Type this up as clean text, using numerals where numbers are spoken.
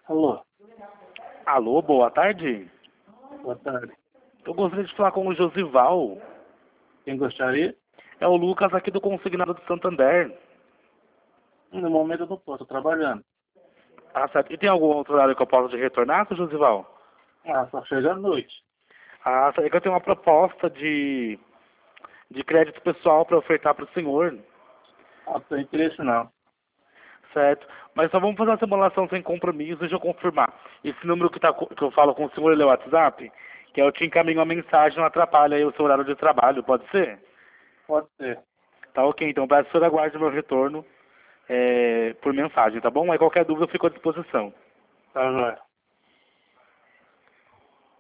Alô, Alô, boa tarde. boa tarde. Eu gostaria de falar com o Josival. Quem gostaria? É o Lucas aqui do Consignado de Santander. No momento eu não posso, tô trabalhando. Ah, certo. E tem algum outro horário que eu possa te retornar, seu Josival? Só chega à noite. Ah, é que eu tenho uma proposta de crédito pessoal para ofertar para o senhor. Não tem interesse não. Certo. Mas só vamos fazer uma simulação sem compromisso, deixa eu confirmar. Esse número que eu falo com o senhor, ele é o WhatsApp? Que eu te encaminho uma mensagem, não atrapalha aí o seu horário de trabalho, pode ser? Pode ser. Tá ok, então peço que o senhor aguarde o meu retorno por mensagem, tá bom? Aí qualquer dúvida eu fico à disposição. Tá, joia.